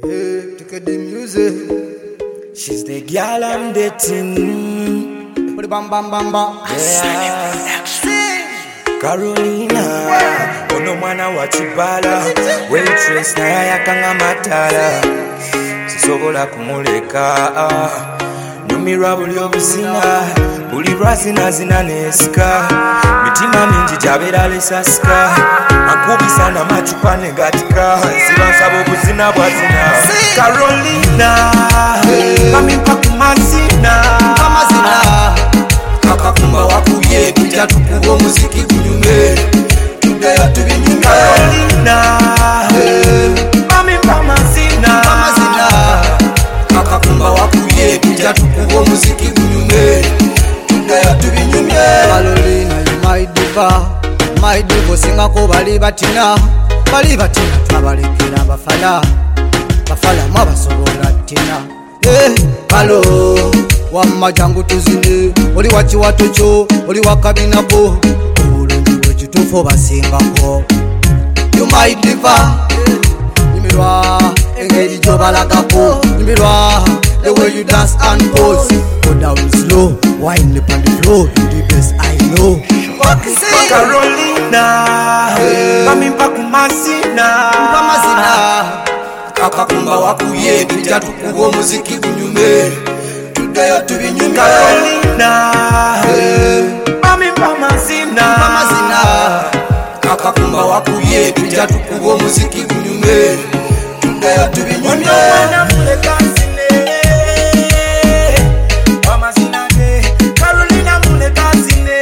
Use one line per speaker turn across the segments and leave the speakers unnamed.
Hey, take the music.
She's the girl I'm dating.
Put it bam bam bam bam.
Yeah. Carolina, ono mwana wa Chibala, waitress na yakanga matala. Sisobola kumuleka, nyumirwa buli obuzina, buli lwazina zina nesika. Mitima mingi jabera lesasika, akubisa na machupa negatika. Sibansaba obuzina bwazina. Carolina, bamimpa kumazina, akakumba wakuye kuja tukuwa muziki kunyume tudeyo tubinyume. Carolina, bamimpa mazina, akakumba wakuye kuja tukuwa muziki kunyume tudeyo tubinyume.
Carolina, you my diva singa ko bali batina twabalekera bafala mwabasobola tina. Kalo wamma jangu tuzine, oli wakiwato kyo, oli wakabinako, obulungi bwekituufu basingako. You my diva, nyumirwa engeri gyobalagako, nyumirwa the way you dance and pose. Go down slow, wine lip on the floor, you the best I know.
Carolina, bamimpa kumazina, akakumba wakuye kuja tukuwa muziki kunyume tudeyo tubinyume. Carolina, bamimpa mazina, akakumba wakuye kuja tukuwa muziki kunyume tudeyo tubinyume. Carolina mulekazine,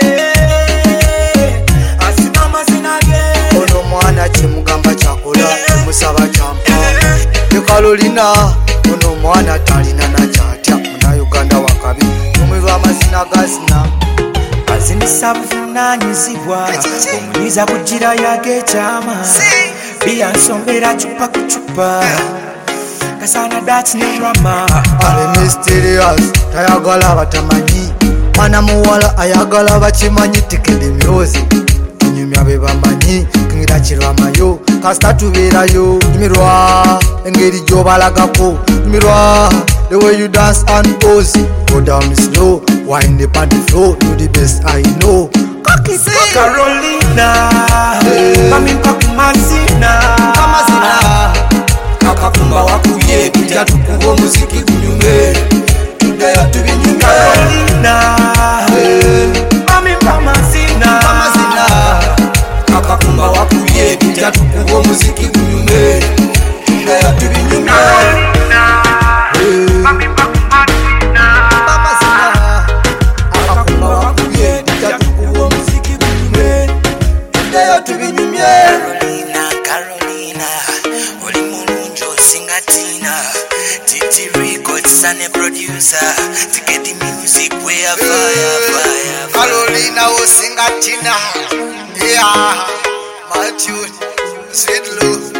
asina mazinage.
Ono mwana chimugamba chakola, chimusaba champa. Carolina, ono mwana talina na chatya, muna Uganda wakabi, nyumirwa amazina gazina.
Azinisa buvunanyizibwa, omunyiza kugira yagekyama. Biyansongera chupa ku chupa, kasana that's no drama.
Ale mysterious, tayagala batamanyi, mwana muwala ayagala bakimanyi. Tikedi music, nyumya be bamanyi, kingira kirwamayo, kasita tubeerayo. Nyumirwa engeri gyobalagako, nyumirwa the way you dance and pose. Go down slow, wind up on the floor, you the best I know.
Carolina, bamimpa kumazina, akakumba wakuye kuja tukuwa muziki kunyume tudeyo tubinyume. Carolina, bamimpa mazina, akakumba wakuye kuja tukuwa muziki kunyume tudeyo tubinyume. Carolina, oli mulungi osinga Tina. Titi Records and a producer to get the music way a fire.
Carolina osinga Tina, yeah, my tune, sweet love.